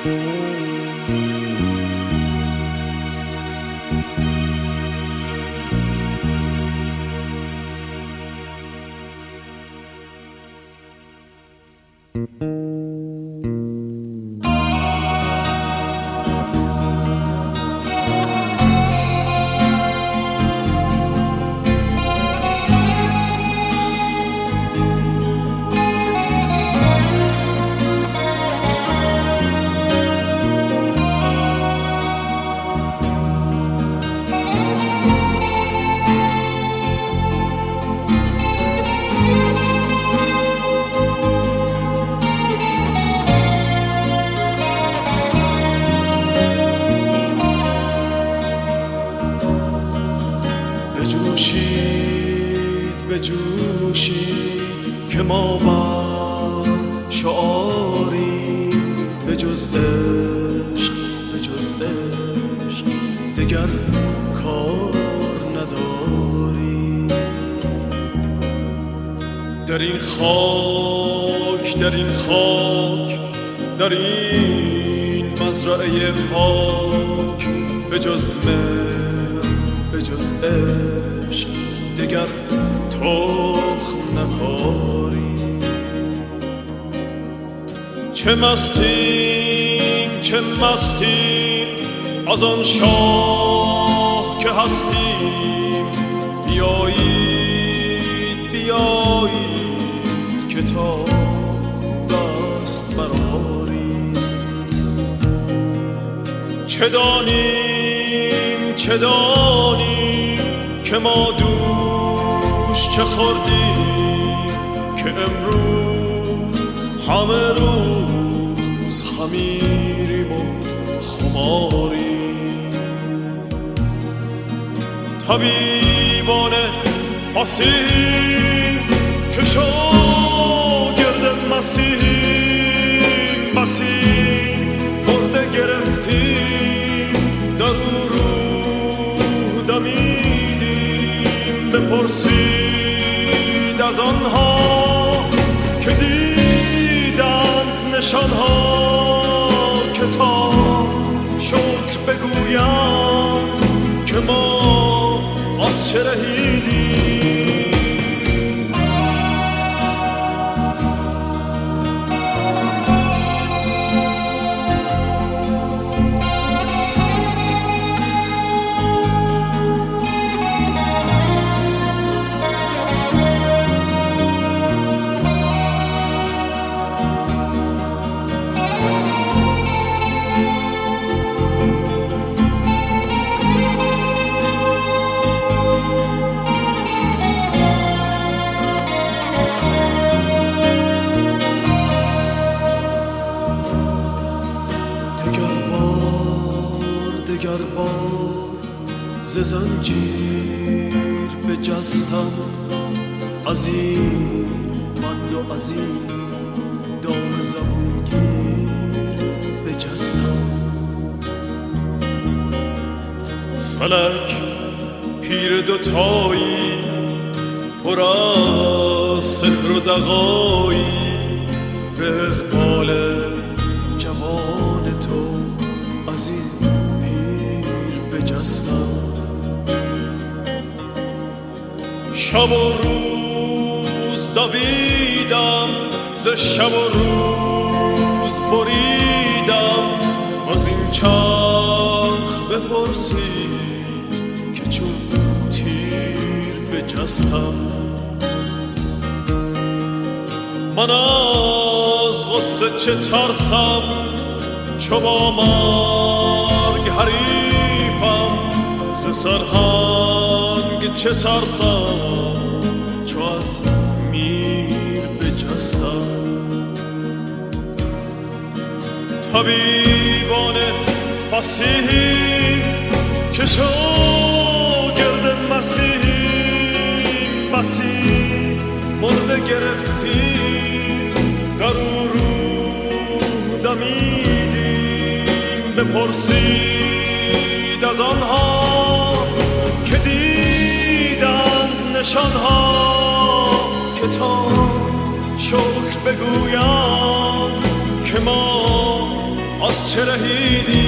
بجوشید که ما بر شعاری به جز عشق دگر کار نداری. در این خاک در این مزرعه پاک به جز مهر به جز عشق دگر تخم نکاری. چه مستیم از آن شاه که هستیم. بیایید که تا دست برآریم. چه دانیم که ما دوش چه خوردیم که امروز همه روز خمیریم و خماریم. طبیبان فصیح که شاگرد مسیح مرده گرفتیم در او روح دمیدیم. بپرسید از آنها که دیدند نشانها که تا شکر بگویند که ما از چه رهیدیم. دگر بار ز زنجیر بجستم، از این بند و از این دام زبونگیر بجستم. فلک پیر دوتایی پر از سحر و دغایی به اقبال جوان تو از این شب و روز دویدم، ز شب و روز بریدم. از این چرخ بپرسید که چون تیر بجستم. من از غصه چه ترسم چو با مرگ حریفم. ز سرهنگ چه ترسم چو از میر بجستم. طبیبان فصیح که شاگرد مسیح مرده گرفتیم در او روح دمیدیم. بپرسید از آنها که دیدند نشانها که تا شکر بگویند که ما از چه رهیدی